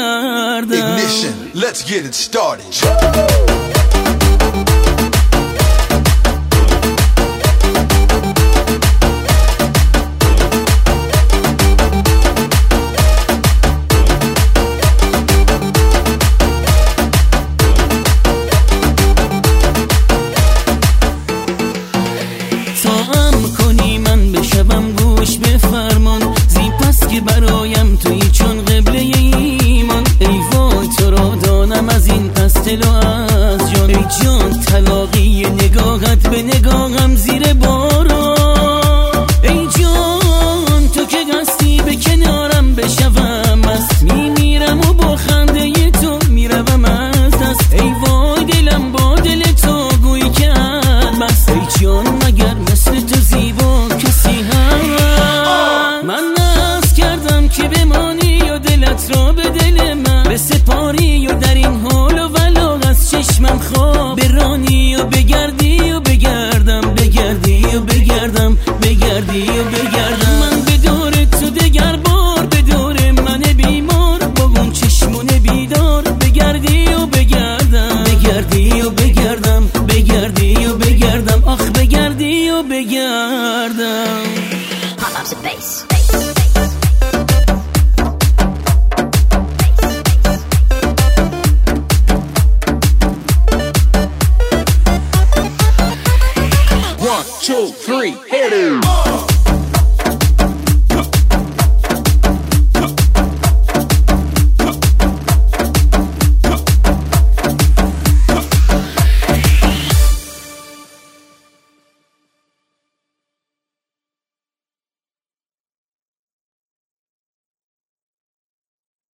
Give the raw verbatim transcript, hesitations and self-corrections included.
بگردم. Ignition, let's get it started. شبم گوش به فرمان زی پس که برایم توی چون قبله ایمان. ای وای تو را دانم از این پس طلا از جان. ای جان طلاقی نگاهت به نگاهم زیر باران. ای جان تو که هستی به کنارم بشوم مست. میمیرم و با خنده تو میروم از دست. ای وای دلم با دل تو گویی که بس. ای جان مگر مثل تو زیبا کسی من ناز کردم که بمانی و دلت را به دل من بسپاری و در این حال و ولا از چشمم خواب برانی و بگردی و بگردم بگردی و بگردم بگردی و بگردم. من به دور تو دگر بار به دور من بیمار با اون چشمون بیدار بگردی و بگردم بگردی و بگردم بگردی و بگردم آخ بگردی و بگردم. Pop up some bass. One, two, three, hit it.